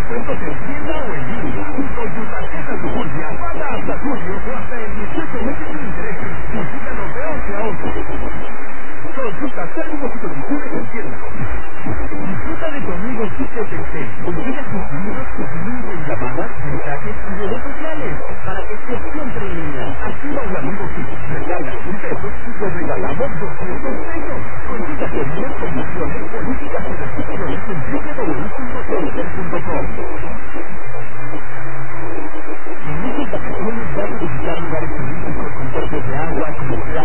descuentos en tienda o en línea. Y con tu tarjeta Suburbia, paga hasta julio o hasta el 18 meses sin intereses. Visítanos de 11 a 11. Consulta términos y condiciones en tienda. Disfruta de tu amigo Kike Tensei. Olvida tus libros, tus libros, llamadas, mensajes y redes sociales para que estés siempre en línea. Activa un amigo Kike, recarga 100 pesos y te regalamos 200 pesos. Consulta términos, condiciones, políticas y restricciones en www.telcel.com.